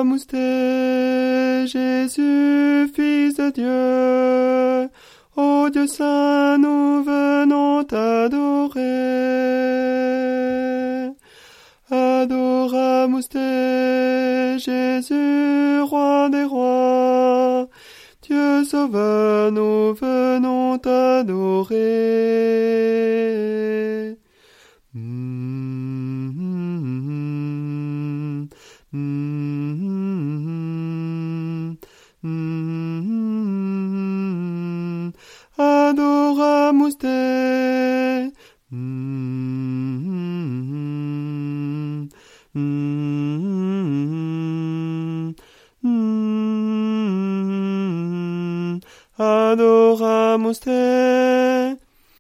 Adoramus te, Jésus, Fils de Dieu. Ô Dieu saint, nous venons t'adorer. Adoramus te, Jésus, Roi des rois. Dieu sauveur, nous venons t'adorer. Adoramus te. Adoramus te.